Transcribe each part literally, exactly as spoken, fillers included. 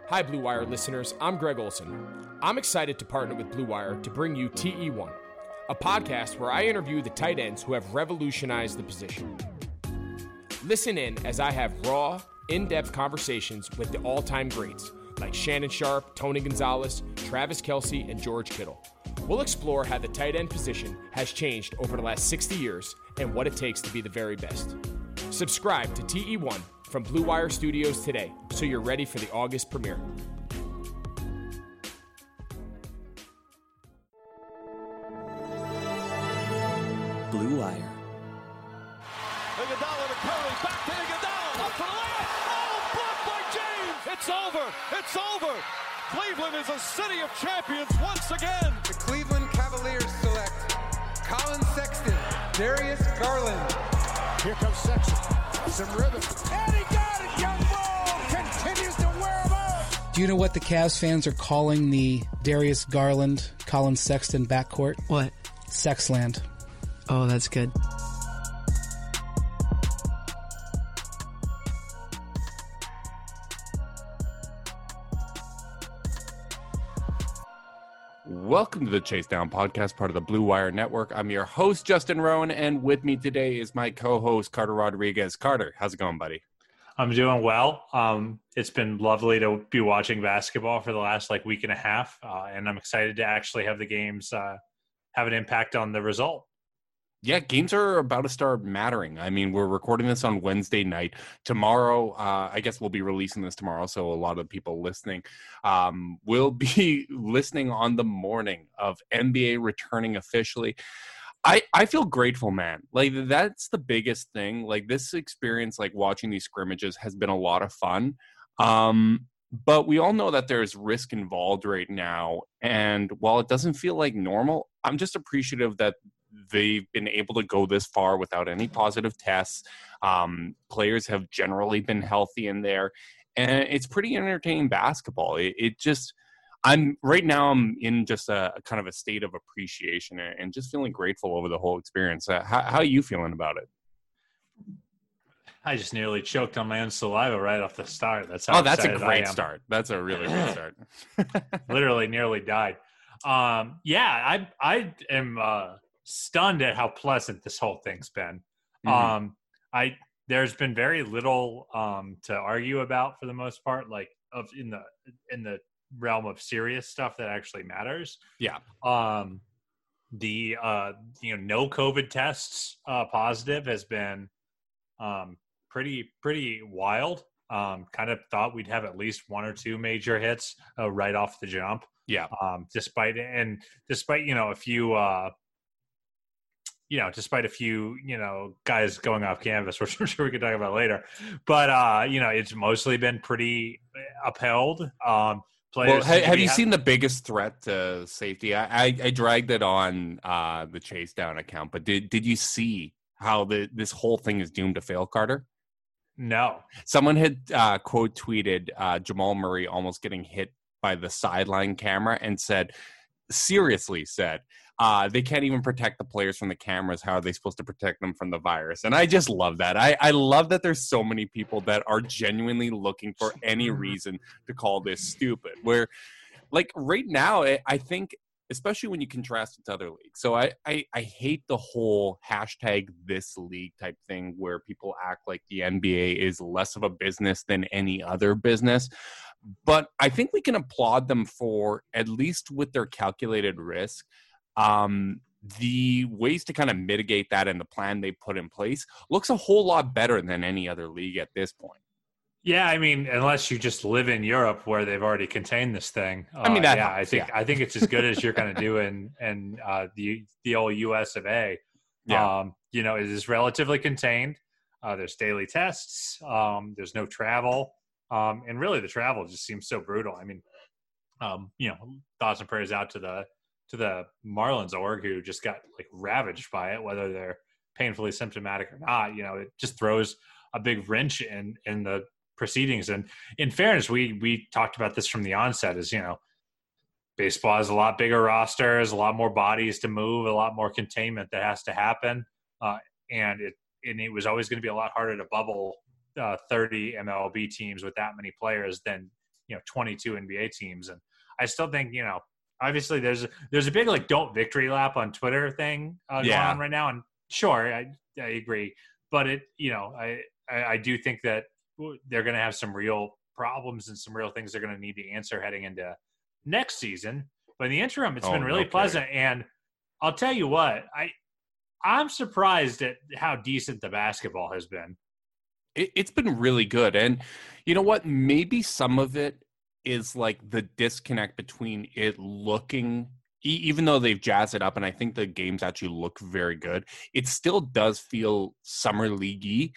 Hi, Blue Wire listeners. I'm Greg Olson. I'm excited to partner with Blue Wire to bring you T E one, a podcast where I interview the tight ends who have revolutionized the position. Listen in as I have raw, in-depth conversations with the all-time greats like Shannon Sharpe, Tony Gonzalez, Travis Kelce, and George Kittle. We'll explore how the tight end position has changed over the last sixty years and what it takes to be the very best. Subscribe to T E one from Blue Wire Studios today, so you're ready for the August premiere. Blue Wire. Iguodala to Curry, back to Iguodala, up for the layup. Oh, blocked by James. It's over. It's over. Cleveland is a city of champions once again. The Cleveland Cavaliers select Colin Sexton, Darius Garland. Here comes Sexton. Some rhythm. And he got it. Young Bull continues to wear him out. Do you know what the Cavs fans are calling the Darius Garland, Colin Sexton backcourt? What? Sexland. Oh, that's good. Welcome to the Chase Down Podcast, part of the Blue Wire Network. I'm your host, Justin Rowan, and with me today is my co-host, Carter Rodriguez. Carter, how's it going, buddy? I'm doing well. Um, it's been lovely to be watching basketball for the last like week and a half, uh, and I'm excited to actually have the games uh, have an impact on the result. Yeah, games are about to start mattering. I mean, we're recording this on Wednesday night. Tomorrow, uh, I guess we'll be releasing this tomorrow, so a lot of people listening um, will be listening on the morning of N B A returning officially. I, I feel grateful, man. Like, that's the biggest thing. Like, this experience, like, watching these scrimmages has been a lot of fun. Um, but we all know that there's risk involved right now. And while it doesn't feel like normal, I'm just appreciative that they've been able to go this far without any positive tests. Um, players have generally been healthy in there, and it's pretty entertaining basketball. It, it just, I'm right now, I'm in just a, a kind of a state of appreciation and, and just feeling grateful over the whole experience. Uh, how, how are you feeling about it? I just nearly choked on my own saliva right off the start. That's how oh, that's a great I am. start. That's a really good start. Literally nearly died. Um, yeah, I I am uh, stunned at how pleasant this whole thing's been. Mm-hmm. Um, I there's been very little um, to argue about for the most part, like of in the in the realm of serious stuff that actually matters. Yeah. Um, the uh, you know no COVID tests uh, positive has been um, pretty pretty wild. Um, kind of thought we'd have at least one or two major hits uh, right off the jump. Yeah. Um, despite and despite you know a few uh, you know despite a few you know guys going off canvas, which I'm sure we could talk about later. But uh, you know it's mostly been pretty upheld. Um, Well, have, have you ha- seen the biggest threat to safety? I, I, I dragged it on uh, the Chase Down account, but did did you see how the this whole thing is doomed to fail, Carter? No. Someone had uh, quote tweeted uh, Jamal Murray almost getting hit by the sideline camera and said, seriously said, uh, they can't even protect the players from the cameras. How are they supposed to protect them from the virus? And I just love that. I, I love that there's so many people that are genuinely looking for any reason to call this stupid. Where, like, right now, I think, especially when you contrast it to other leagues. So I, I, I hate the whole hashtag this league type thing where people act like the N B A is less of a business than any other business. But I think we can applaud them for, at least with their calculated risk, um, the ways to kind of mitigate that and the plan they put in place looks a whole lot better than any other league at this point. Yeah, I mean, unless you just live in Europe where they've already contained this thing. Uh, I mean, that yeah, helps, I think yeah. I think it's as good as you're going to do in in uh, the the old U S of A. Yeah. Um, you know, it is relatively contained. Uh, there's daily tests. Um, there's no travel, um, and really the travel just seems so brutal. I mean, um, you know, thoughts and prayers out to the to the Marlins org who just got like ravaged by it, whether they're painfully symptomatic or not. You know, it just throws a big wrench in in the proceedings. And in fairness, we we talked about this from the onset, is, you know, baseball has a lot bigger rosters, a lot more bodies to move, a lot more containment that has to happen. Uh, and it and it was always going to be a lot harder to bubble uh, thirty M L B teams with that many players than you know, twenty-two N B A teams. And I still think, you know, obviously there's there's a big like don't victory lap on Twitter thing uh, Yeah. going on right now. And sure, I, I agree. But it, you know, I, I, I do think that they're going to have some real problems and some real things they're going to need to answer heading into next season. But in the interim, it's Oh, been really no pleasant. And I'll tell you what, I, I'm surprised at how decent the basketball has been. It, it's been really good. And you know what? Maybe some of it is like the disconnect between it looking, e- even though they've jazzed it up, and I think the games actually look very good, it still does feel summer league-y.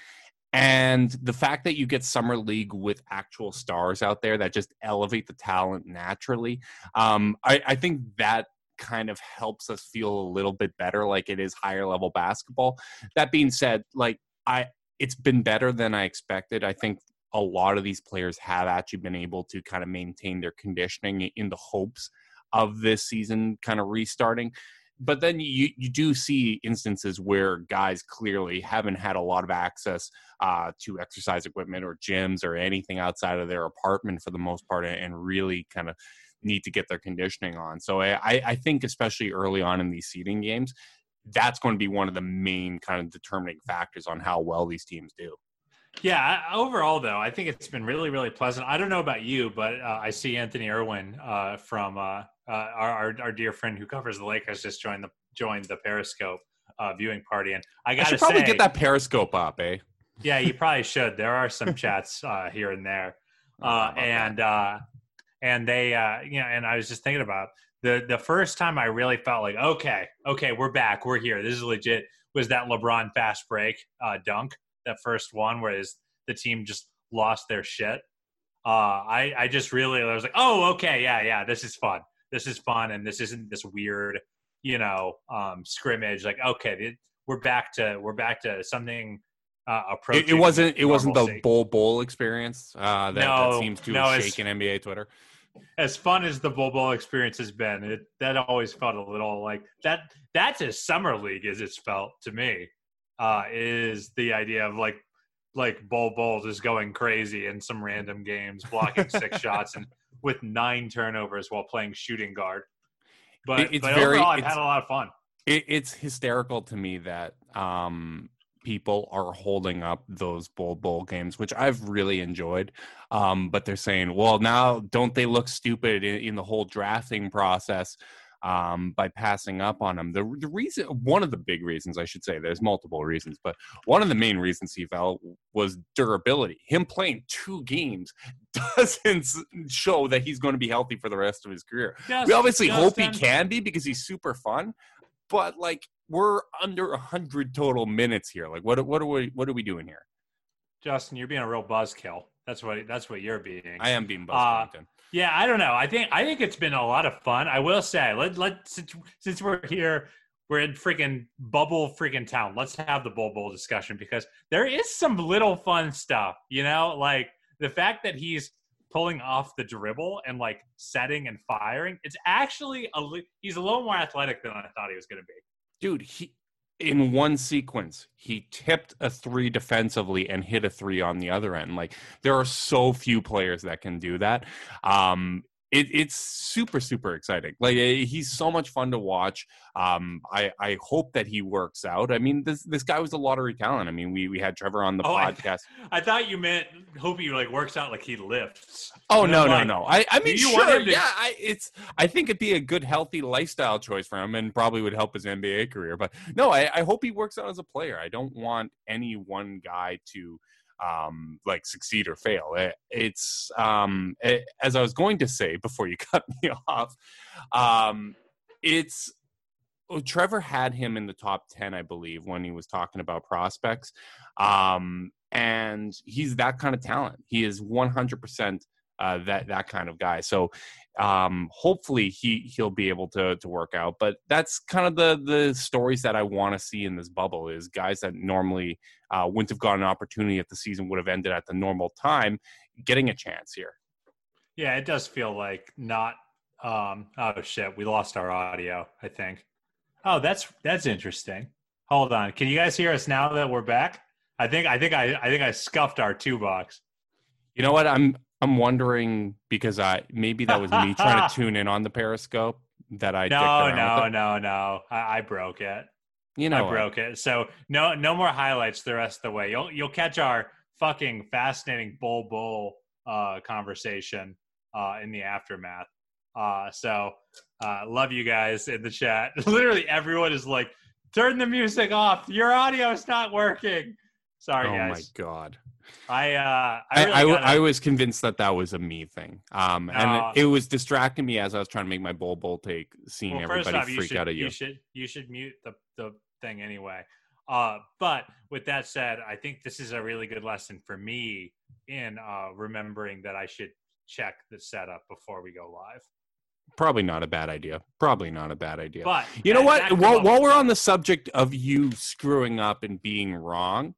And the fact that you get summer league with actual stars out there that just elevate the talent naturally, um, I, I think that kind of helps us feel a little bit better, like it is higher level basketball. That being said, like I, it's been better than I expected. I think a lot of these players have actually been able to kind of maintain their conditioning in the hopes of this season kind of restarting. But then you, you do see instances where guys clearly haven't had a lot of access uh, to exercise equipment or gyms or anything outside of their apartment for the most part, and really kind of need to get their conditioning on. So I, I think especially early on in these seeding games, that's going to be one of the main kind of determining factors on how well these teams do. Yeah, overall, though, I think it's been really, really pleasant. I don't know about you, but uh, I see Anthony Irwin uh, from uh, uh, our, our our dear friend who covers the Lakers just joined the joined the Periscope uh, viewing party, and I got I to should probably say, get that Periscope up, eh? yeah, you probably should. There are some chats uh, here and there, uh, and uh, and they, uh, you know, and I was just thinking about the the first time I really felt like, okay, okay, we're back, we're here, this is legit. Was that LeBron fast break uh, dunk? That first one where his, the team just lost their shit. Uh, I, I just really, I was like, oh, okay. Yeah. Yeah. This is fun. This is fun. And this isn't this weird, you know, um, scrimmage. Like, okay, it, we're back to, we're back to something uh, approaching. It, it wasn't, it wasn't normalcy. the Bol Bol experience uh, that, No, that seems to no, have it's- shaken N B A Twitter. As fun as the Bol Bol experience has been, it, that always felt a little like that. That's as summer league as it's felt to me. Uh, is the idea of like like Bol Bol just going crazy in some random games, blocking six shots and with nine turnovers while playing shooting guard. But, It- it's but very- overall, I've it's- had a lot of fun. It, it's hysterical to me that um, people are holding up those Bol Bol games, which I've really enjoyed. Um, but they're saying, well, now don't they look stupid in, in the whole drafting process um, by passing up on them? The, the reason, one of the big reasons, I should say, there's multiple reasons, but one of the main reasons he fell was durability. Him playing two games doesn't show that he's going to be healthy for the rest of his career. Just, We obviously hope he Justin, can be because he's super fun, but like we're under a hundred total minutes here. Like what what are we what are we doing here? Justin, you're being a real buzzkill. That's what that's what you're being. I am being Uh, buzzed. Yeah, I don't know. I think I think it's been a lot of fun. I will say, let let since, since we're here, we're in freaking bubble freaking town. Let's have the Bol Bol discussion because there is some little fun stuff. You know, like the fact that he's pulling off the dribble and like setting and firing. It's actually a li- he's a little more athletic than I thought he was going to be. Dude, he in one sequence he tipped a three defensively and hit a three on the other end. Like there are so few players that can do that. Um, it, it's super super exciting. Like he's so much fun to watch. Um, I I hope that he works out. I mean, this this guy was a lottery talent. I mean, we we had Trevor on the Oh, I- podcast. I thought you meant hope he like works out like he lifts. Oh And no I'm no like, no! I I mean do you want sure him to- yeah. I it's I think it'd be a good healthy lifestyle choice for him and probably would help his N B A career. But no, I, I hope he works out as a player. I don't want any one guy to um like succeed or fail. It, it's um it, as I was going to say before you cut me off. Um, it's. Oh, Trevor had him in the top ten, I believe, when he was talking about prospects. Um, and he's that kind of talent. He is one hundred percent uh, that that kind of guy. So um, hopefully he he'll be able to to work out. But that's kind of the the stories that I want to see in this bubble is guys that normally uh, wouldn't have gotten an opportunity if the season would have ended at the normal time, getting a chance here. Yeah, it does feel like not. Um, oh shit, we lost our audio. I think. Oh, that's that's interesting. Hold on, can you guys hear us now that we're back? I think I think I I think I scuffed our two box. You know what? I'm I'm wondering because I maybe that was me trying to tune in on the Periscope that I no no no no I, I broke it. You know, I broke it. So no no more highlights the rest of the way. You'll you'll catch our fucking fascinating bull bull uh, conversation uh, in the aftermath. Uh, so uh, love you guys in the chat. Literally everyone is like, turn the music off. Your audio is not working. Sorry, oh guys. my god. I uh, I, I, really I, gotta... I was convinced that that was a me thing, um, and no. it, it was distracting me as I was trying to make my bull bull take, seeing well, everybody off, freak should, out at you. You should you should mute the the thing anyway. Uh, but with that said, I think this is a really good lesson for me in uh, remembering that I should check the setup before we go live. Probably not a bad idea. Probably not a bad idea. But you know what? While, while we're time. on the subject of you screwing up and being wrong,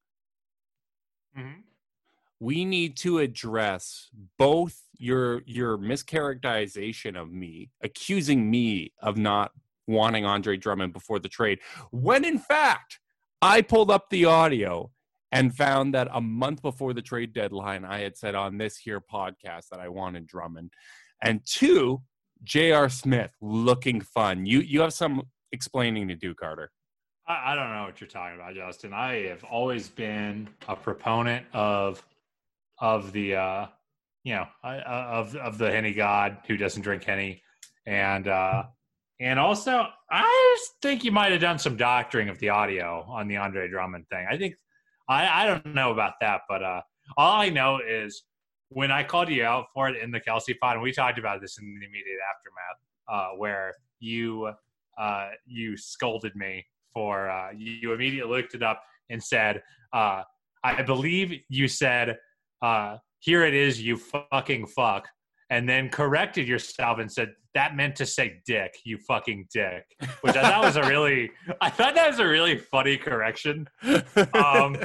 mm-hmm. we need to address both your your mischaracterization of me, accusing me of not wanting Andre Drummond before the trade, when in fact I pulled up the audio and found that a month before the trade deadline, I had said on this here podcast that I wanted Drummond. And two, J R. Smith looking fun. You you have some explaining to do, Carter. I, I don't know what you're talking about, Justin. I have always been a proponent of of the uh, you know of of the Henny God who doesn't drink Henny, and uh, and also I just think you might have done some doctoring of the audio on the Andre Drummond thing. I think I I don't know about that, but uh, all I know is when I called you out for it in the Kelsey pod, and we talked about this in the immediate aftermath, uh, where you uh, you scolded me for uh, you immediately looked it up and said, uh, I believe you said, uh, here it is, you fucking fuck, and then corrected yourself and said, that meant to say dick, you fucking dick, which I thought was a really, I thought that was a really funny correction. Um,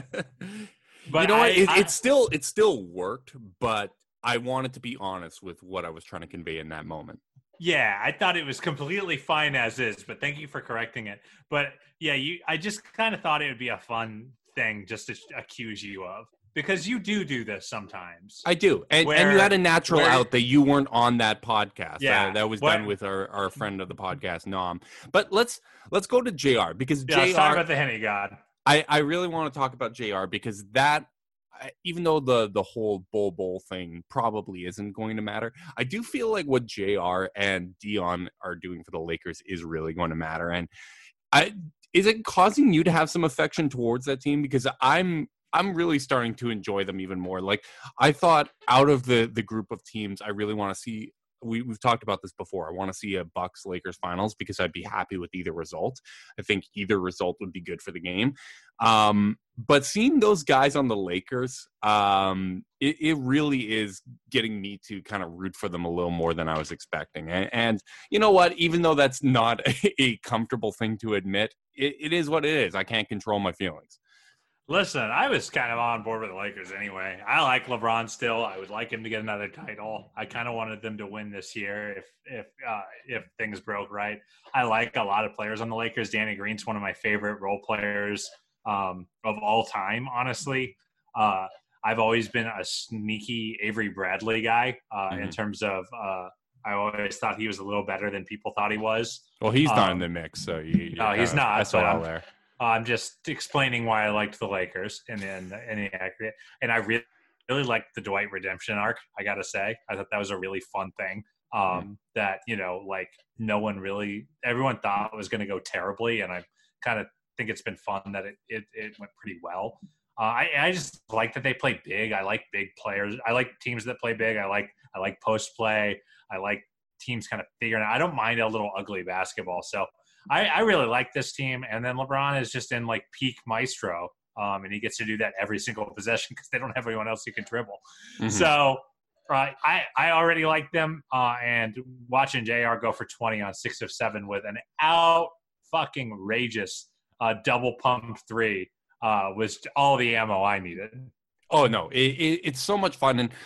But you know I, what? It, I, it still it still worked, but I wanted to be honest with what I was trying to convey in that moment. Yeah, I thought it was completely fine as is, but thank you for correcting it. But yeah, you I just kind of thought it would be a fun thing just to accuse you of, because you do do this sometimes. I do, and where, and you had a natural where, out that you weren't on that podcast. Yeah, that, that was what, done with our, our friend of the podcast, Nom. But let's let's go to J R because yeah, J R. Let's talk about the Henny God. I, I really want to talk about J R because that, even though the, the whole Bull Bowl thing probably isn't going to matter, I do feel like what J R and Dion are doing for the Lakers is really going to matter. And I is it causing you to have some affection towards that team? Because I'm I'm really starting to enjoy them even more. Like I thought out of the, the group of teams, I really want to see. We, we've talked about this before. I want to see a Bucks Lakers finals because I'd be happy with either result. I think either result would be good for the game. Um, but seeing those guys on the Lakers, um, it, it really is getting me to kind of root for them a little more than I was expecting. And, and you know what? Even though that's not a, a comfortable thing to admit, it, it is what it is. I can't control my feelings. Listen, I was kind of on board with the Lakers anyway. I like LeBron still. I would like him to get another title. I kind of wanted them to win this year if if uh, if things broke right. I like a lot of players on the Lakers. Danny Green's one of my favorite role players um, of all time, honestly. Uh, I've always been a sneaky Avery Bradley guy uh, mm-hmm. in terms of uh, I always thought he was a little better than people thought he was. Well, he's um, not in the mix, so you, no, he's not. That's all there. I'm just explaining why I liked the Lakers and then in the aggregate. And I really, really liked the Dwight redemption arc, I got to say. I thought that was a really fun thing um, mm-hmm. that, you know, like no one really – everyone thought was going to go terribly, and I kind of think it's been fun that it, it, it went pretty well. Uh, I, I just like that they play big. I like big players. I like teams that play big. I like I like post play. I like teams kind of figuring out – I don't mind a little ugly basketball. So – I, I really like this team, and then LeBron is just in like peak maestro, um, and he gets to do that every single possession because they don't have anyone else who can dribble. Mm-hmm. So uh, I I already like them, uh, and watching J R go for twenty on six of seven with an out fucking rageous uh, double pump three uh, was all the ammo I needed. Oh no, it, it, it's so much fun. And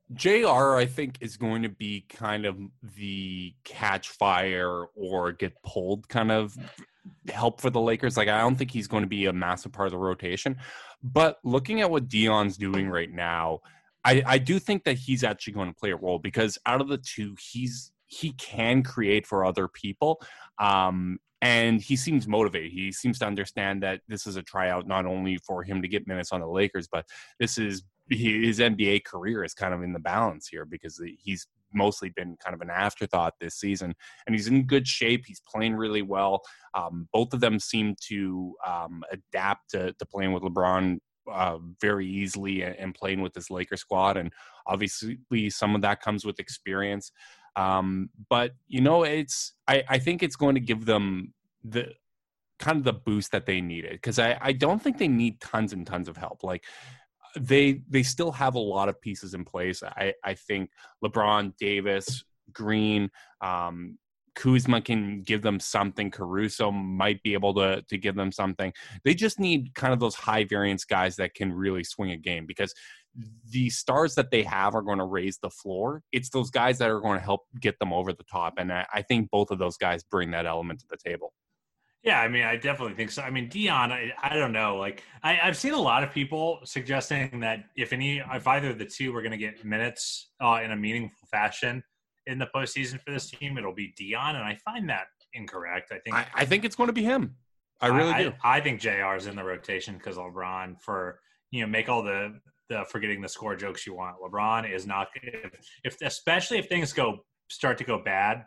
J R, I think, is going to be kind of the catch fire or get pulled kind of help for the Lakers. Like, I don't think he's going to be a massive part of the rotation. But looking at what Dion's doing right now, I, I do think that he's actually going to play a role because out of the two, he's he can create for other people. Um, and he seems motivated. He seems to understand that this is a tryout not only for him to get minutes on the Lakers, but this is his N B A career is kind of in the balance here because he's mostly been kind of an afterthought this season. And he's in good shape. He's playing really well. Um, both of them seem to um, adapt to, to playing with LeBron uh, very easily and, and playing with this Lakers squad. And obviously some of that comes with experience. Um, but, you know, it's I, I think it's going to give them the kind of the boost that they needed because I, I don't think they need tons and tons of help. Like they they still have a lot of pieces in place. I, I think LeBron, Davis, Green, um, Kuzma can give them something. Caruso might be able to to give them something. They just need kind of those high variance guys that can really swing a game because the stars that they have are going to raise the floor. It's those guys that are going to help get them over the top. And I, I think both of those guys bring that element to the table. Yeah, I mean, I definitely think so. I mean, Dion, I, I don't know. Like, I, I've seen a lot of people suggesting that if any, if either of the two were going to get minutes uh, in a meaningful fashion in the postseason for this team, it'll be Dion. And I find that incorrect. I think I, I think it's going to be him. I really I, do. I, I think J R is in the rotation because LeBron for, you know, make all the, the forgetting the score jokes you want. LeBron is not if, if especially if things go start to go bad.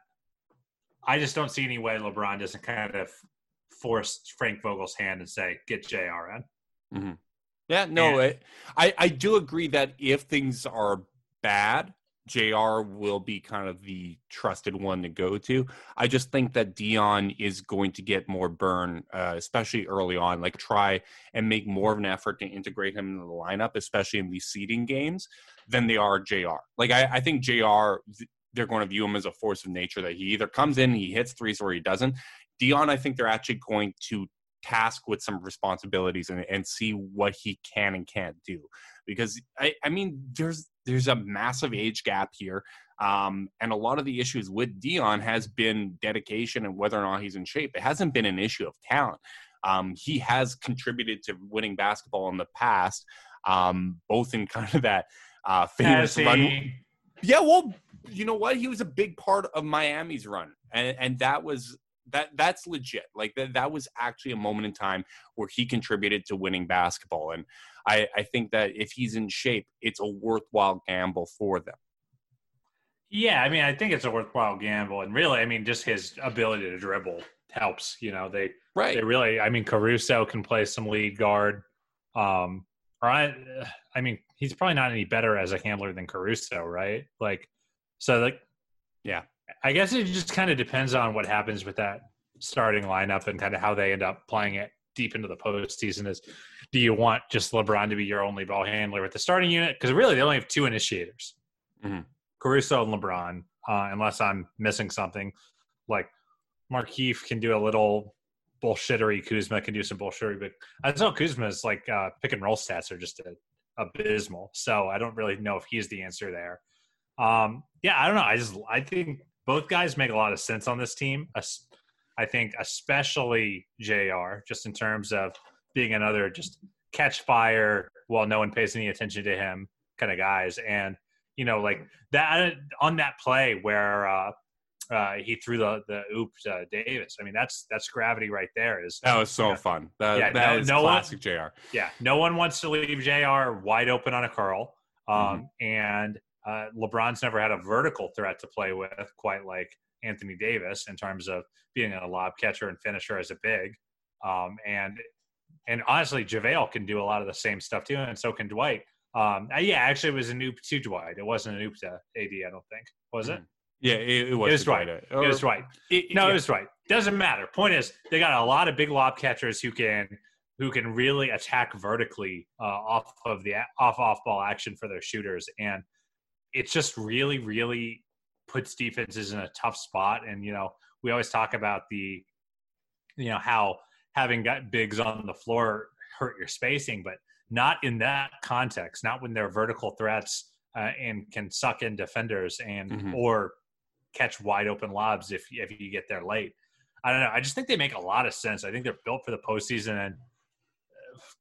I just don't see any way LeBron doesn't kind of force Frank Vogel's hand and say, get J R in. Mm-hmm. Yeah, no, and, I, I do agree that if things are bad, J R will be kind of the trusted one to go to. I just think that Dion is going to get more burn, uh, especially early on, like try and make more of an effort to integrate him into the lineup, especially in these seeding games, than they are J R. Like, I, I think J R, they're going to view him as a force of nature that he either comes in, he hits threes, or he doesn't. Dion, I think they're actually going to task with some responsibilities and, and see what he can and can't do. Because, I, I mean, there's there's a massive age gap here. Um, and a lot of the issues with Dion has been dedication and whether or not he's in shape. It hasn't been an issue of talent. Um, he has contributed to winning basketball in the past, um, both in kind of that uh, famous run. Yeah, well, you know what? He was a big part of Miami's run. And, and that was that that's legit. Like that, that was actually a moment in time where he contributed to winning basketball. And I, I think that if he's in shape, it's a worthwhile gamble for them. Yeah, I mean, I think it's a worthwhile gamble. And really, I mean, just his ability to dribble helps. You know, they right. They really, I mean, Caruso can play some lead guard. Um, or I, I mean, he's probably not any better as a handler than Caruso, right? Like, so like, yeah. I guess it just kind of depends on what happens with that starting lineup and kind of how they end up playing it deep into the postseason. Is do you want just LeBron to be your only ball handler with the starting unit? Because really, they only have two initiators, mm-hmm. Caruso and LeBron, uh, unless I'm missing something. Like Markieff can do a little bullshittery. Kuzma can do some bullshittery, but I saw Kuzma's like uh, pick and roll stats are just a, abysmal. So I don't really know if he's the answer there. Um, yeah, I don't know. I just I think both guys make a lot of sense on this team. I think especially J R, just in terms of being another just catch fire while no one pays any attention to him kind of guys. And, you know, like that on that play where uh, uh, he threw the, the oop to Davis. I mean, that's that's gravity right there. Is That was so you know, fun. That, yeah, that no, is no classic one, J R. Yeah, no one wants to leave J R wide open on a curl. Um, Mm-hmm. And uh, LeBron's never had a vertical threat to play with quite like Anthony Davis in terms of being a lob catcher and finisher as a big. Um, and and honestly, JaVale can do a lot of the same stuff too, and so can Dwight. Um, uh, yeah, actually, it was an oop to Dwight. It wasn't an oop to A D, I don't think. Was it? Yeah, it, it was. It was Dwight. It or, was Dwight. It, no, yeah. it was Dwight. Doesn't matter. Point is, they got a lot of big lob catchers who can who can really attack vertically uh, off of the off off ball action for their shooters, and it's just really, really puts defenses in a tough spot. And you know, we always talk about the, you know, how having got bigs on the floor hurt your spacing, but not in that context. Not when they're vertical threats uh, and can suck in defenders and mm-hmm. or catch wide open lobs if if you get there late. I don't know. I just think they make a lot of sense. I think they're built for the postseason, and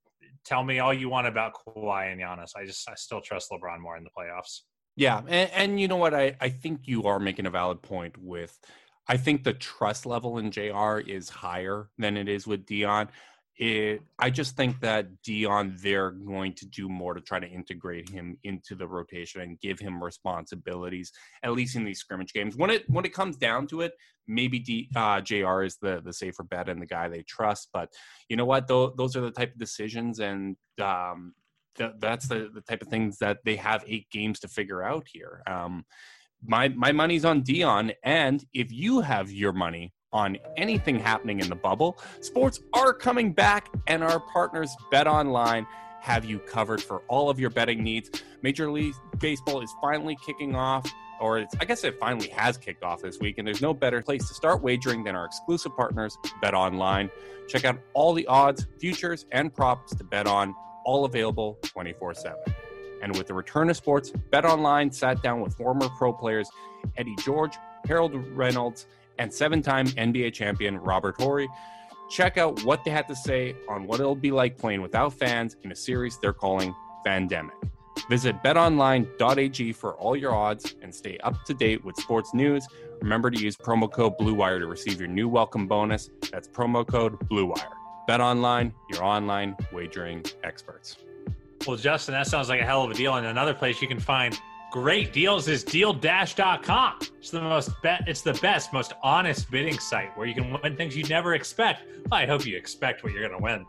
tell me all you want about Kawhi and Giannis. I just I still trust LeBron more in the playoffs. Yeah, and, and you know what? I, I think you are making a valid point with – I think the trust level in J R is higher than it is with Dion. It, I just think that Dion, they're going to do more to try to integrate him into the rotation and give him responsibilities, at least in these scrimmage games. When it when it comes down to it, maybe D, uh, J R is the, the safer bet and the guy they trust. But you know what? Those, those are the type of decisions, and um, th- that's the, the type of things that they have eight games to figure out here. Um, my my money's on Dion, and if you have your money on anything happening in the bubble, sports are coming back, and our partners BetOnline have you covered for all of your betting needs. Major League Baseball is finally kicking off, or it's, I guess it finally has kicked off this week, and there's no better place to start wagering than our exclusive partners, BetOnline. Check out all the odds, futures, and props to bet on, all available twenty-four seven. And with the return of sports, BetOnline sat down with former pro players Eddie George, Harold Reynolds, and seven-time N B A champion Robert Horry. Check out what they had to say on what it'll be like playing without fans in a series they're calling Fandemic. Visit bet online dot a g for all your odds and stay up to date with sports news. Remember to use promo code BlueWire to receive your new welcome bonus. That's promo code BlueWire. BetOnline, your online wagering experts. Well, Justin, that sounds like a hell of a deal. And another place you can find great deals is deal dash dot com. It's the most bet. It's the best, most honest bidding site where you can win things you never expect. Well, I hope you expect what you're going to win.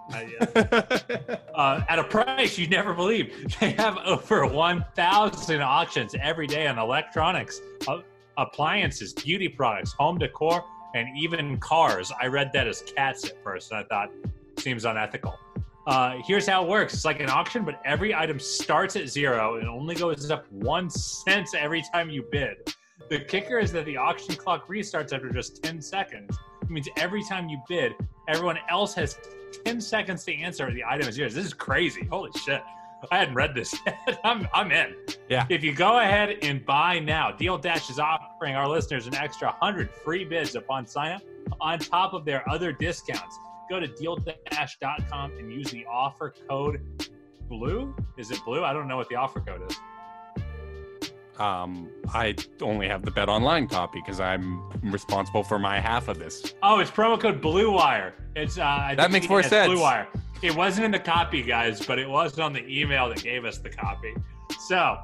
uh, uh, at a price you never believe. They have over one thousand auctions every day on electronics, uh, appliances, beauty products, home decor, and even cars. I read that as cats at first, and I thought, seems unethical. Uh, here's how it works. It's like an auction, but every item starts at zero and only goes up one cent every time you bid. The kicker is that the auction clock restarts after just ten seconds. It means every time you bid, everyone else has ten seconds to answer the item is yours. This is crazy. Holy shit. I hadn't read this yet. I'm, I'm in. Yeah. If you go ahead and buy now, Deal Dash is offering our listeners an extra one hundred free bids upon sign up on top of their other discounts. Go to deal dash dot com and use the offer code BLUE. Is it BLUE? I don't know what the offer code is. Um, I only have the BetOnline copy because I'm responsible for my half of this. Oh, it's promo code BlueWire. It's uh, I that makes more sense. BlueWire. It wasn't in the copy, guys, but it was on the email that gave us the copy. So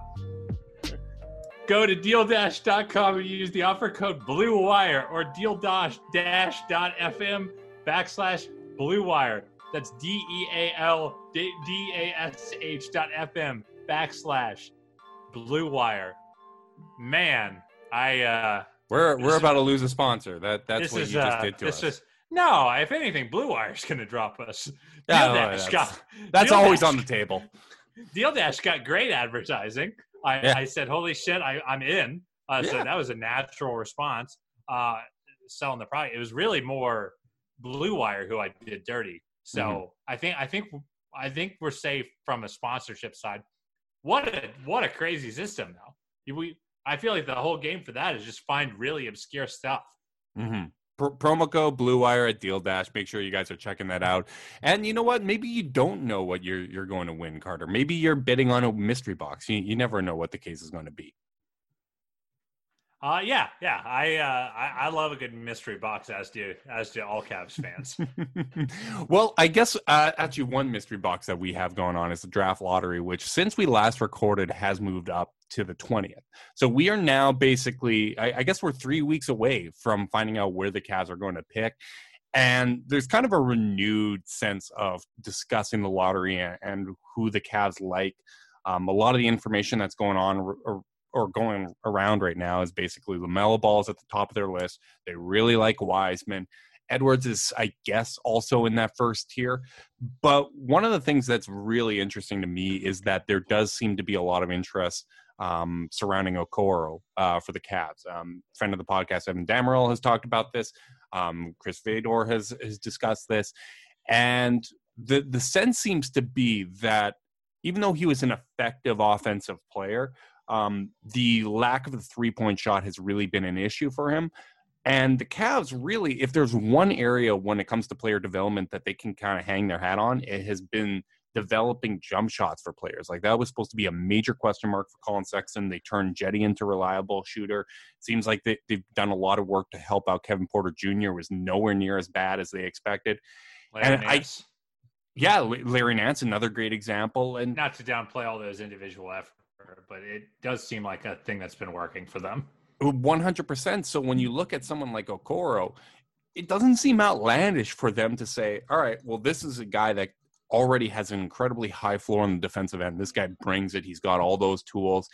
go to deal dash dot com and use the offer code BlueWire or deal dash dot f m backslash Blue Wire. That's D E A L D A S H dot F M backslash Blue Wire. Man, I uh we're we're about to lose a sponsor. That that's what is, you just uh, did to this us. Is, no, if anything, Blue Wire's gonna drop us. Yeah, Deal well, Dash that's got, that's Deal always Dash, on the table. Deal Dash got great advertising. I, Yeah. I said, "Holy shit, I, I'm in." Uh, So Yeah. that was a natural response. Uh, selling the product. It was really more Blue Wire who I did dirty. So Mhm. I think I think I think we're safe from a sponsorship side. What a what a crazy system though. We I feel like the whole game for that is just find really obscure stuff. Mm-hmm. Pro- promo code Blue Wire at Deal Dash. Make sure you guys are checking that out. And you know what? Maybe you don't know what you're you're going to win, Carter. Maybe you're bidding on a mystery box. You, you never know what the case is going to be. Uh, yeah, yeah. I, uh, I I love a good mystery box, as do as do all Cavs fans. Well, I guess uh, actually one mystery box that we have going on is the draft lottery, which since we last recorded has moved up to the twentieth. So we are now basically, I, I guess we're three weeks away from finding out where the Cavs are going to pick. And there's kind of a renewed sense of discussing the lottery and, and who the Cavs like. Um, a lot of the information that's going on or, or going around right now is basically LaMelo Ball's at the top of their list. They really like Wiseman. Edwards is, I guess, also in that first tier. But one of the things that's really interesting to me is that there does seem to be a lot of interest um, surrounding Okoro uh, for the Cavs. Um, friend of the podcast, Evan Dammarell, has talked about this. Um, Chris Fedor has, has discussed this. And the, the sense seems to be that even though he was an effective offensive player, um, the lack of the three-point shot has really been an issue for him. And the Cavs really, if there's one area when it comes to player development that they can kind of hang their hat on, it has been developing jump shots for players. Like that was supposed to be a major question mark for Colin Sexton. They turned Jetty into a reliable shooter. It seems like they, they've done a lot of work to help out Kevin Porter Junior Was nowhere near as bad as they expected. Larry and Nance. I, yeah, Larry Nance, another great example. And not to downplay all those individual efforts, but it does seem like a thing that's been working for them. one hundred percent. So when you look at someone like Okoro, it doesn't seem outlandish for them to say, all right, well, this is a guy that already has an incredibly high floor on the defensive end. This guy brings it. He's got all those tools.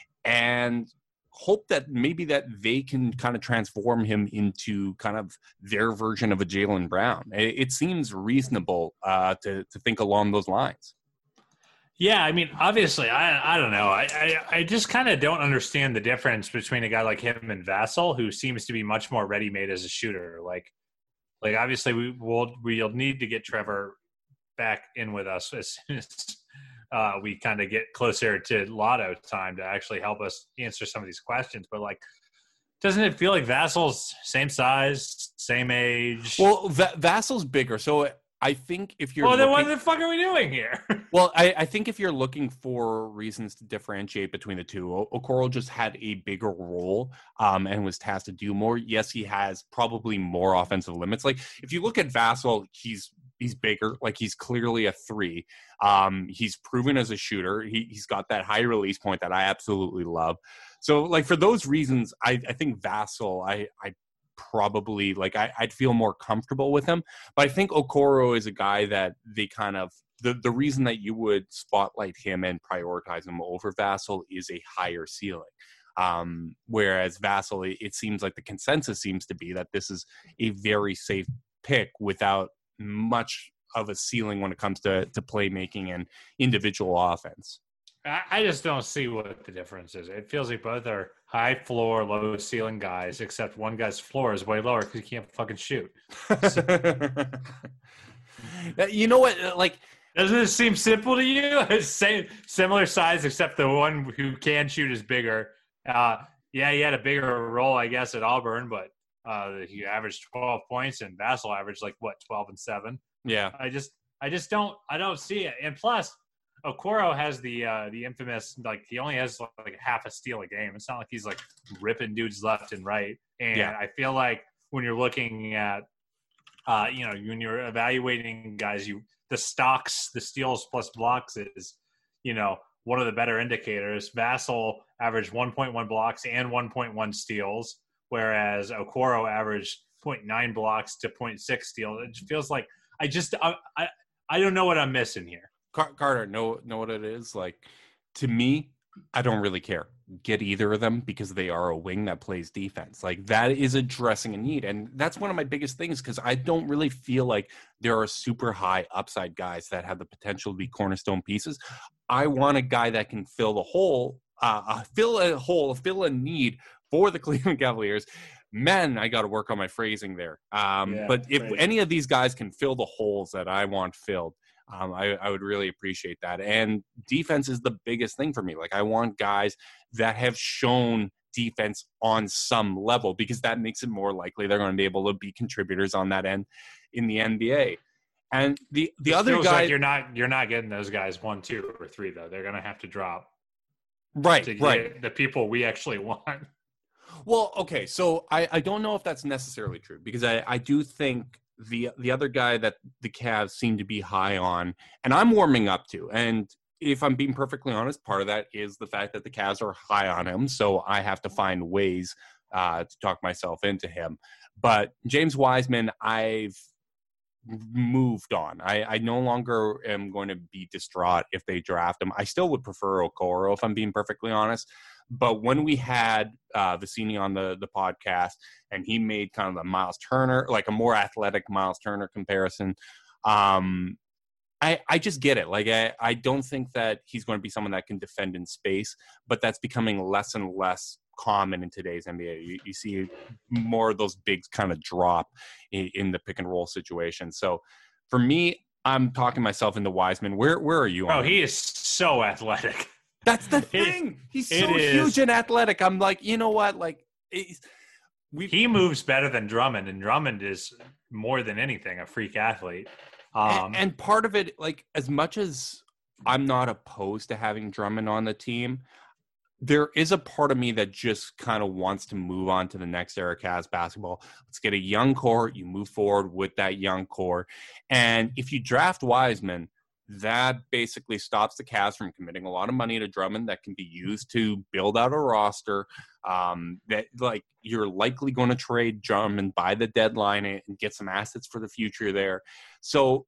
And hope that maybe that they can kind of transform him into kind of their version of a Jaylen Brown. It, it seems reasonable uh, to, to think along those lines. Yeah, I mean, obviously, I I don't know. I I, I just kind of don't understand the difference between a guy like him and Vassell, who seems to be much more ready-made as a shooter. Like, like obviously, we will we'll need to get Trevor back in with us as soon as uh, we kind of get closer to lotto time to actually help us answer some of these questions. But like, doesn't it feel like Vassell's same size, same age? Well, Va- Vassell's bigger, so I think if you're well, then looking, what the fuck are we doing here? well, I, I think if you're looking for reasons to differentiate between the two, o- Okoro just had a bigger role um, and was tasked to do more. Yes, he has probably more offensive limits. Like if you look at Vassell, he's he's bigger. Like he's clearly a three. Um, he's proven as a shooter. He, he's got that high release point that I absolutely love. So like for those reasons, I, I think Vassell, I, I probably like I, I'd feel more comfortable with him. But I think Okoro is a guy that they kind of the, the reason that you would spotlight him and prioritize him over Vassell is a higher ceiling. Um, whereas Vassell, it, it seems like the consensus seems to be that this is a very safe pick without much of a ceiling when it comes to, to playmaking and individual offense. I just don't see what the difference is. It feels like both are high floor, low ceiling guys, except one guy's floor is way lower because he can't fucking shoot. You know what? Like, doesn't it seem simple to you? Same, similar size, except the one who can shoot is bigger. Uh, yeah, he had a bigger role, I guess, at Auburn, but uh, he averaged twelve points, and Vassell averaged like what, twelve and seven. Yeah, I just, I just don't, I don't see it. And plus, Okoro has the uh, the infamous, like, he only has like half a steal a game. It's not like he's like ripping dudes left and right. And yeah. I feel like when you're looking at, uh, you know, when you're evaluating guys, you the stocks, the steals plus blocks is, you know, one of the better indicators. Vassell averaged one point one blocks and one point one steals, whereas Okoro averaged zero point nine blocks to zero point six steals. It feels like I just I I, I don't know what I'm missing here. Carter, know know what it is? Like, to me, I don't really care. Get either of them because they are a wing that plays defense. Like, that is addressing a need. And that's one of my biggest things because I don't really feel like there are super high upside guys that have the potential to be cornerstone pieces. I want a guy that can fill the hole, uh, fill a hole, fill a need for the Cleveland Cavaliers. Man, I got to work on my phrasing there. Um, Yeah, but if phrasing. any of these guys can fill the holes that I want filled, Um, I, I would really appreciate that. And defense is the biggest thing for me. Like, I want guys that have shown defense on some level because that makes it more likely they're going to be able to be contributors on that end in the N B A. And the, the It other feels guy, like you're not you're not getting those guys one, two, or three though. They're going to have to drop right, to get right. the people we actually want. Well, okay. So I, I don't know if that's necessarily true because I, I do think the the other guy that the Cavs seem to be high on, and I'm warming up to, and if I'm being perfectly honest, part of that is the fact that the Cavs are high on him, so I have to find ways uh, to talk myself into him. But James Wiseman, I've moved on. I, I no longer am going to be distraught if they draft him. I still would prefer Okoro, if I'm being perfectly honest. But when we had uh, Vicini on the, the podcast and he made kind of the Miles Turner, like a more athletic Miles Turner comparison, um, I, I just get it. Like, I, I don't think that he's going to be someone that can defend in space, but that's becoming less and less common in today's N B A. You, you see more of those bigs kind of drop in, in the pick and roll situation. So for me, I'm talking myself into Wiseman. Where where are you on Oh, him? he is so athletic. That's the It- thing. He's it so is. huge and athletic. I'm like, you know what? Like, it's, we he moves better than Drummond, and Drummond is more than anything a freak athlete. Um, and, and part of it, like as much as I'm not opposed to having Drummond on the team, there is a part of me that just kind of wants to move on to the next era of Cavs basketball. Let's get a young core. You move forward with that young core. And if you draft Wiseman, that basically stops the Cavs from committing a lot of money to Drummond that can be used to build out a roster. Um, that like you're likely going to trade Drummond by the deadline and get some assets for the future there. So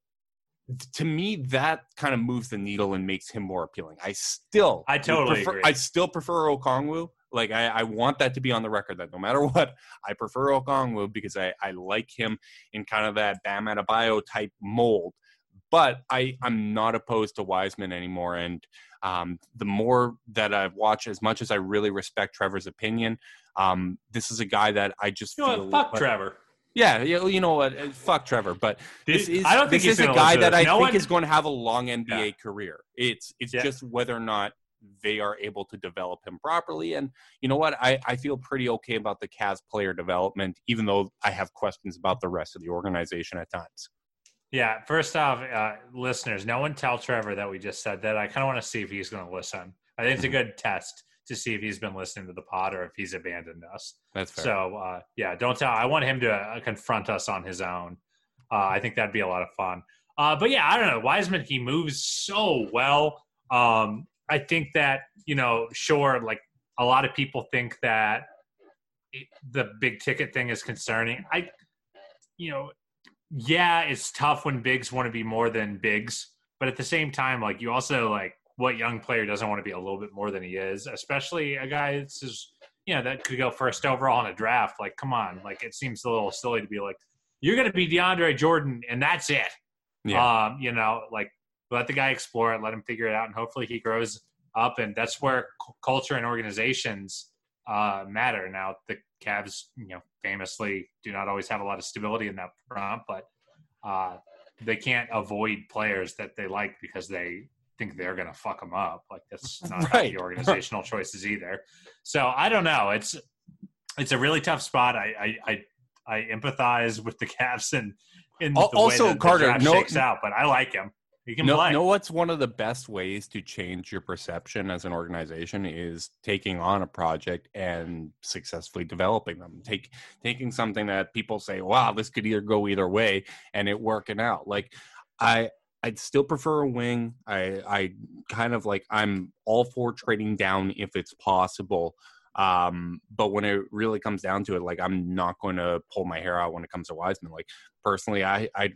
to me, that kind of moves the needle and makes him more appealing. I still, I totally prefer, agree. I still prefer Okongwu. Like I, I want that to be on the record that no matter what, I prefer Okongwu because I, I like him in kind of that Bam Adebayo type mold. But I, I'm not opposed to Wiseman anymore. And um, the more that I've watched, as much as I really respect Trevor's opinion, um, this is a guy that I just you know feel what? Fuck like, Trevor. Yeah, you know what? Fuck Trevor. But this Dude, is I don't think this he's is a gonna guy listen to that this. I No think one- is going to have a long N B A Yeah. career. It's it's Yeah. just whether or not they are able to develop him properly. And you know what? I, I feel pretty okay about the Cavs player development, even though I have questions about the rest of the organization at times. Yeah, first off, uh, listeners, no one tell Trevor that we just said that. I kind of want to see if he's going to listen. I think it's a good test to see if he's been listening to the pod or if he's abandoned us. That's fair. So, uh, yeah, don't tell. I want him to uh, confront us on his own. Uh, I think that'd be a lot of fun. Uh, but, yeah, I don't know. Wiseman, he moves so well. Um, I think that, you know, sure, like a lot of people think that it, the big ticket thing is concerning. I, you know, yeah, it's tough when bigs want to be more than bigs. But at the same time, like you also like what young player doesn't want to be a little bit more than he is, especially a guy that's just, you know, that could go first overall in a draft. Like, come on. Like, it seems a little silly to be like, you're going to be DeAndre Jordan and that's it. Yeah. Um, you know, like let the guy explore it, let him figure it out. And hopefully he grows up. And that's where c- culture and organizations uh, matter. Now, the Cavs, you know, famously do not always have a lot of stability in that front, but uh, they can't avoid players that they like because they think they're going to fuck them up. Like that's not Right. the organizational choices either. So I don't know. It's it's a really tough spot. I I I, I empathize with the Cavs and in the Also, way that Carter, the draft no- shakes out, but I like him. He can No, play. know what's one of the best ways to change your perception as an organization is taking on a project and successfully developing them. Take taking something that people say, "Wow, this could either go either way," and it working out. Like I, I'd still prefer a wing. I, I kind of like I'm all for trading down if it's possible. Um, but when it really comes down to it, like I'm not going to pull my hair out when it comes to Wiseman. Like personally, I, I.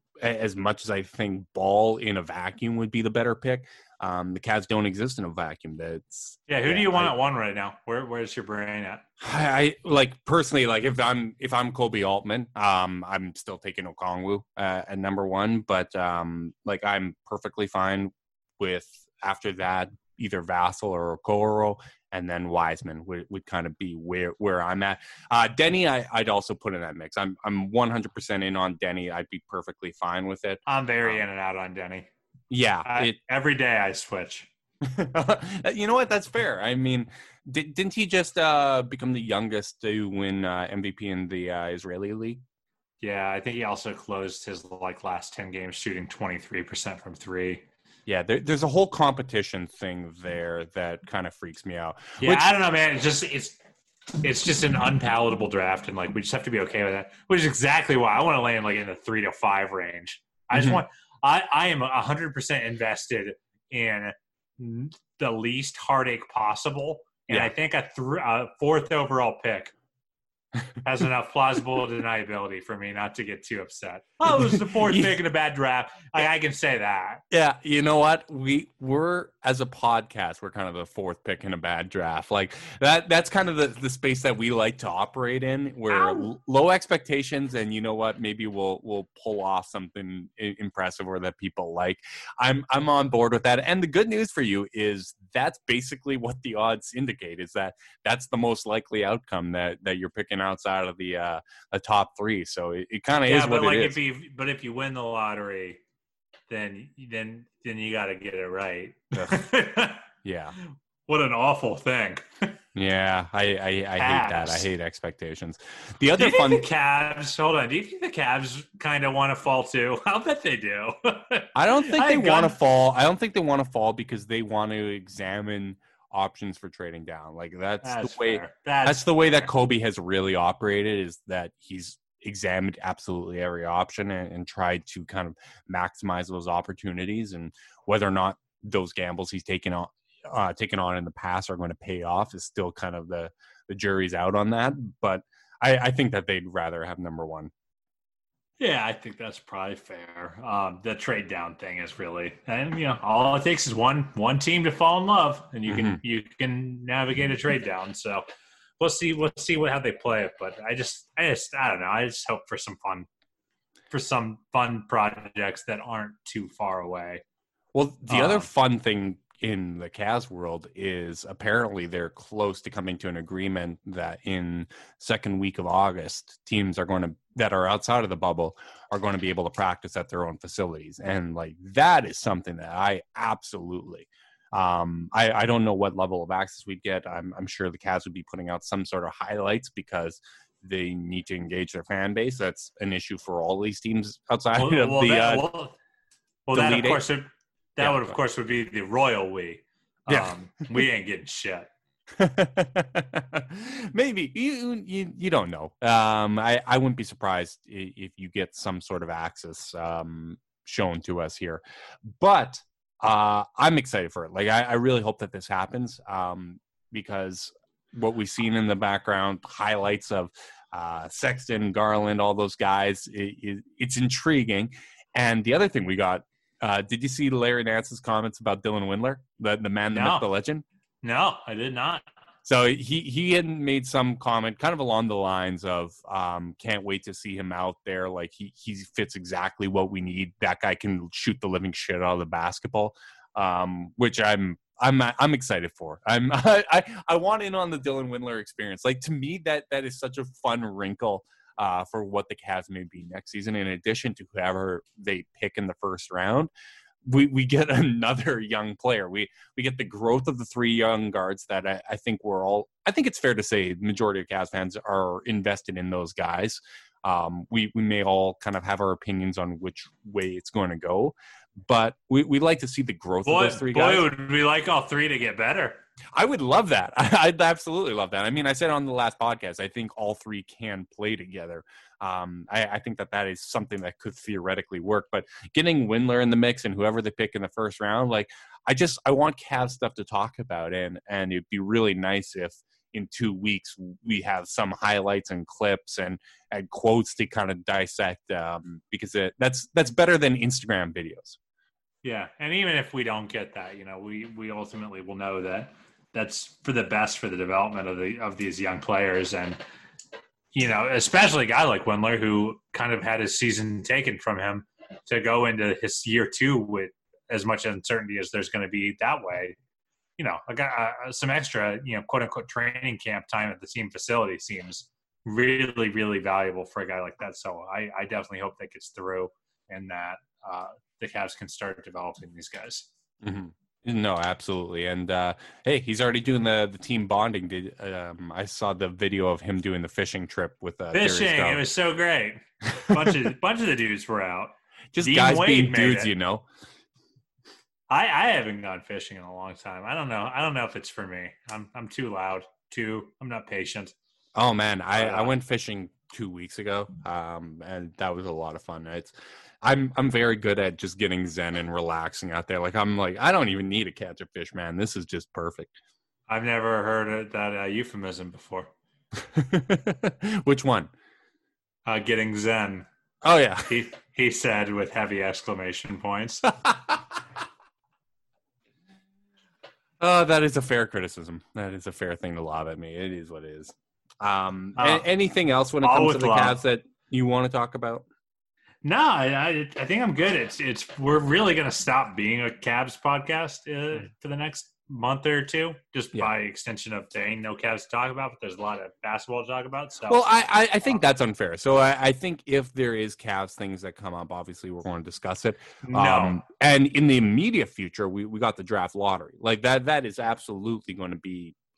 As much as I think Ball in a vacuum would be the better pick, um, the Cavs don't exist in a vacuum. That's yeah, who do you want I, at one right now? Where where's your brain at? I like personally, like if I'm if I'm Kobe Altman, um, I'm still taking Okongwu uh, at number one. But um, like I'm perfectly fine with after that either Vassell or Okoro, and then Wiseman would, would kind of be where, where I'm at. Uh, Denny, I, I'd also put in that mix. I'm I'm one hundred percent in on Denny. I'd be perfectly fine with it. I'm very Um, in and out on Denny. Yeah, I, it, every day I switch. you know what? That's fair. I mean, did, didn't he just uh, become the youngest to win uh, M V P in the uh, Israeli league? Yeah, I think he also closed his like last ten games shooting twenty-three percent from three. Yeah, there, there's a whole competition thing there that kind of freaks me out. Yeah, Which- I don't know, man. It's just it's it's just an unpalatable draft, and like we just have to be okay with that. Which is exactly why I want to land like in the three to five range. I just Mhm. want I I am a hundred percent invested in the least heartache possible, and Yeah. I think a, th- a fourth overall pick has enough plausible deniability for me not to get too upset. Oh, this is the fourth Yeah. pick in a bad draft. I, I can say that. Yeah, you know what? We we're as a podcast, we're kind of the fourth pick in a bad draft. Like that that's kind of the, the space that we like to operate in, where l- low expectations and you know what, maybe we'll we'll pull off something i- impressive or that people like. I'm I'm on board with that. And the good news for you is that's basically what the odds indicate is that that's the most likely outcome that that you're picking outside of the uh the top three. So it, it kind of Yeah, is but what like it if is. you but if you win the lottery, then then then you got to get it right. Yeah. What an awful thing. Yeah, I I, I hate that. I Cavs. hate expectations. The Do other you think fun the Cavs? Hold on. Do you think the Cavs kind of want to fall too? I'll bet they do. I don't think I they got- want to fall. I don't think they want to fall because they want to examine options for trading down. Like that's, That's the way fair. that's, That's the way fair. that Kobe has really operated, is that he's examined absolutely every option and, and tried to kind of maximize those opportunities, and whether or not those gambles he's taken on uh taken on in the past are going to pay off is still kind of the the jury's out on that. But I, I think that they'd rather have number one. Yeah, I think that's probably fair. Um, the trade down thing is really, and you know, all it takes is one one team to fall in love, and you can Mhm. you can navigate a trade down. So we'll see we'll see what how they play it. But I just I just I don't know. I just hope for some fun for some fun projects that aren't too far away. Well, the other Um, fun thing in the Cavs world is apparently they're close to coming to an agreement that in second week of August, teams are going to that are outside of the bubble are going to be able to practice at their own facilities, and like that is something that I absolutely. Um, I, I don't know what level of access we'd get. I'm, I'm sure the Cavs would be putting out some sort of highlights because they need to engage their fan base. That's an issue for all these teams outside well, of well, the. that, uh, well, well, the that of lead eight. course would, that Yeah, would of but- course would be the royal we. Um, Yeah. we ain't getting shit. Maybe you, you you don't know. Um, I I wouldn't be surprised i- if you get some sort of access um, shown to us here, but uh, I'm excited for it. Like I, I really hope that this happens um, because what we've seen in the background, highlights of uh, Sexton, Garland, all those guys, it, it, it's intriguing. And the other thing we got, uh, did you see Larry Nance's comments about Dylan Windler, the the man, the No. myth, the legend? No, I did not. So he he had made some comment kind of along the lines of um, can't wait to see him out there. Like he he fits exactly what we need. That guy can shoot the living shit out of the basketball, um, which I'm I'm I'm excited for. I'm I, I I want in on the Dylan Windler experience. Like to me that that is such a fun wrinkle uh, for what the Cavs may be next season. In addition to whoever they pick in the first round. We we get another young player. We we get the growth of the three young guards that I, I think we're all. I think it's fair to say the majority of Cavs fans are invested in those guys. Um, we we may all kind of have our opinions on which way it's going to go, but we we like to see the growth Boy, of those three boy, guys. would we like all three to get better? I would love that. I'd absolutely love that. I mean, I said on the last podcast, I think all three can play together. Um, I, I think that that is something that could theoretically work. But getting Windler in the mix and whoever they pick in the first round, like I just I want Cavs stuff to talk about, and and it'd be really nice if in two weeks we have some highlights and clips and and quotes to kind of dissect um, because it, that's that's better than Instagram videos. Yeah, and even if we don't get that, you know, we we ultimately will know that that's for the best for the development of the of these young players, and you know, especially a guy like Windler who kind of had his season taken from him to go into his year two with as much uncertainty as there's going to be that way. You know, a guy, uh, some extra, you know, quote unquote training camp time at the team facility seems really, really valuable for a guy like that. So I, I definitely hope that gets through and that uh, the Cavs can start developing these guys. Mm-hmm. No, absolutely. And uh, hey, he's already doing the, the team bonding. Did um, I saw the video of him doing the fishing trip with uh, Darius Fishing, Garland. it was so great. Bunch of bunch of the dudes were out. Just Dean guys Wade being made dudes, it. you know. I, I haven't gone fishing in a long time. I don't know. I don't know if it's for me. I'm I'm too loud. Too. I'm not patient. Oh man, I, Uh, I went fishing two weeks ago, um, and that was a lot of fun. It's I'm I'm very good at just getting zen and relaxing out there. Like I'm like I don't even need to catch a fish, man. This is just perfect. I've never heard of that uh, euphemism before. Which one? Uh, getting zen. Oh yeah. He he said with heavy exclamation points. Oh, that is a fair criticism. That is a fair thing to lob at me. It is what it is. Um, Uh, a- anything else when it all comes to with the love. Cavs that you want to talk about? No, I, I I think I'm good. It's it's we're really gonna stop being a Cavs podcast uh, for the next month or two, just Yeah. by extension of there ain't no Cavs to talk about, but there's a lot of basketball to talk about. So Well, I, I, I think that's unfair. So I, I think if there is Cavs things that come up, obviously we're going to discuss it. no, Um, and in the immediate future, we, we got the draft lottery. Like that that is absolutely going to be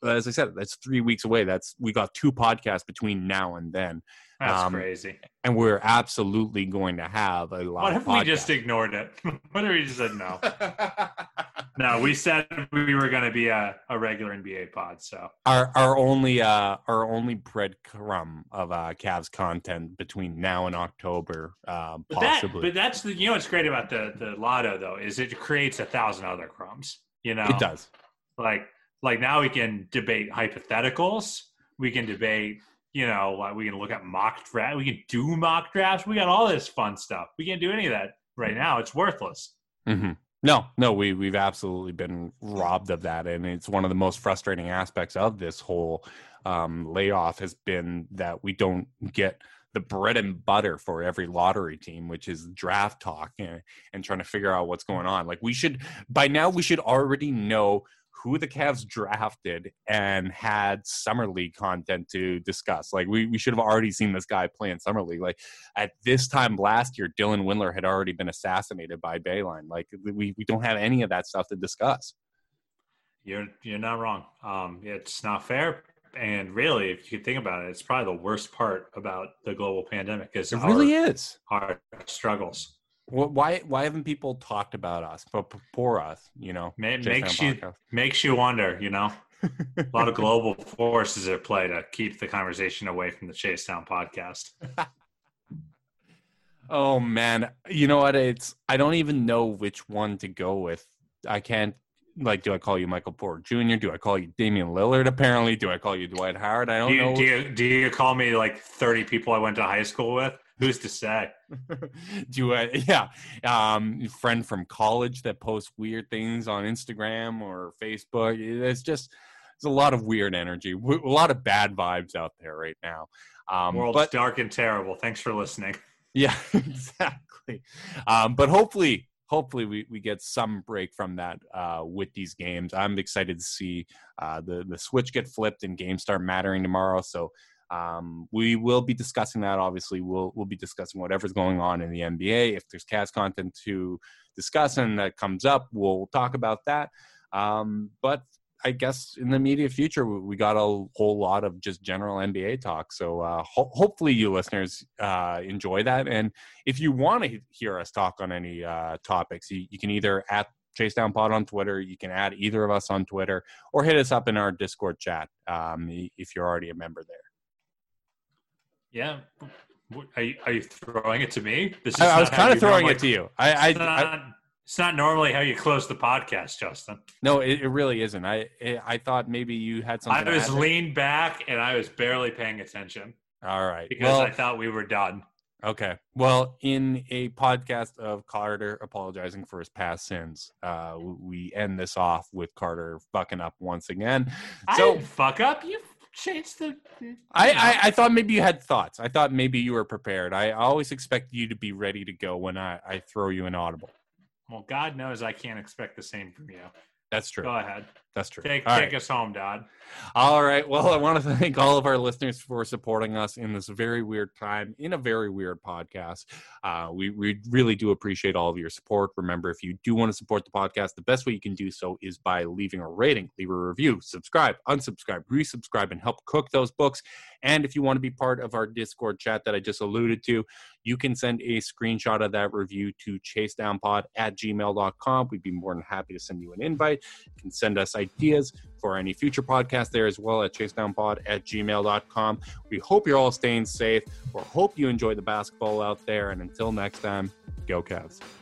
as I said, that's three weeks away. That's we got two podcasts between now and then. That's um, crazy. And we're absolutely going to have a lot What of if podcasts. we just ignored it? What if we just said no? No, we said we were going to be a, a regular N B A pod. So our our only uh our only breadcrumb of uh Cavs content between now and October, uh, but that, possibly. but that's the you know what's great about the the lotto though is it creates a thousand other crumbs. You know, it does. Like like now we can debate hypotheticals. We can debate. You know, like we can look at mock draft. We can do mock drafts. We got all this fun stuff. We can't do any of that right now. It's worthless. Mm-hmm. No, no, we we've absolutely been robbed of that, and it's one of the most frustrating aspects of this whole um, layoff has been that we don't get the bread and butter for every lottery team, which is draft talk and, and trying to figure out what's going on. Like we should by now we should already know who the Cavs drafted and had summer league content to discuss. Like we, we should have already seen this guy play in summer league. Like at this time last year, Dylan Windler had already been assassinated by Bayline. Like we, we don't have any of that stuff to discuss. You're, you're not wrong. Um, it's not fair. And really, if you think about it, it's probably the worst part about the global pandemic is It our, really is. our struggles. Why why haven't people talked about us, but for us, you know? It Chase makes Down you Podcast. makes you wonder, you know. A lot of global forces at play to keep the conversation away from the Chase Down podcast. Oh man, you know what? It's I don't even know which one to go with. I can't like. Do I call you Michael Porter Junior? Do I call you Damian Lillard? Apparently, do I call you Dwight Howard? I don't Do you, know. do you do you call me like thirty people I went to high school with? Who's to say? do I? Yeah, um, friend from college that posts weird things on Instagram or Facebook. It's just there's a lot of weird energy, a lot of bad vibes out there right now. Um, World's but, dark and terrible. Thanks for listening. Yeah, exactly. Um, but hopefully, hopefully we, we get some break from that uh, with these games. I'm excited to see uh, the the switch get flipped and games start mattering tomorrow. So. Um, we will be discussing that. Obviously, we'll we'll be discussing whatever's going on in the N B A. If there's Cavs content to discuss and that comes up, we'll talk about that. Um, but I guess in the immediate future, we, we got a whole lot of just general N B A talk. So uh, ho- hopefully you listeners uh, enjoy that. And if you want to hear us talk on any uh, topics, you, you can either at Chase Down Pod on Twitter, you can add either of us on Twitter, or hit us up in our Discord chat um, if you're already a member there. Yeah. Are you, are you throwing it to me? This is I, I was not how kind of you throwing normally- it to you. I, I, It's I not, it's not normally how you close the podcast, Justin. no, it, it really isn't. I, it, I thought maybe you had something. I to was add there. leaned back and I was barely paying attention All right, because well, I thought we were done. okay. Well, in a podcast of Carter apologizing for his past sins, uh, we end this off with Carter fucking up once again. I So didn't fuck up. You changed the. I, I, I thought maybe you had thoughts. I thought maybe you were prepared. I always expect you to be ready to go when I, I throw you an audible. Well, God knows I can't expect the same from you. That's true. Go ahead. That's true. Take All take right. us home, Dodd. All right. Well, I want to thank all of our listeners for supporting us in this very weird time, in a very weird podcast. Uh, we, we really do appreciate all of your support. Remember, if you do want to support the podcast, the best way you can do so is by leaving a rating, leave a review, subscribe, unsubscribe, resubscribe, and help cook those books. And if you want to be part of our Discord chat that I just alluded to, you can send a screenshot of that review to chasedownpod at gmail dot com. We'd be more than happy to send you an invite. You can send us ideas for any future podcast there as well at chasedownpod at gmail dot com. We hope you're all staying safe. We hope you enjoy the basketball out there. And until next time, go Cavs.